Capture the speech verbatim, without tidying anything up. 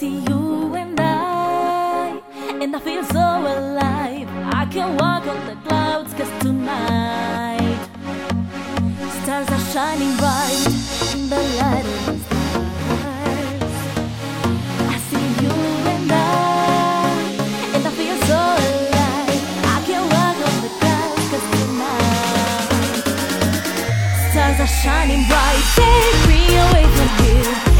see you and I, and I feel so alive. I can walk on the clouds, cause tonight stars are shining bright in the light of the stars. I see you and I, and I feel so alive. I can walk on the clouds, cause tonight stars are shining bright. Take me away from here.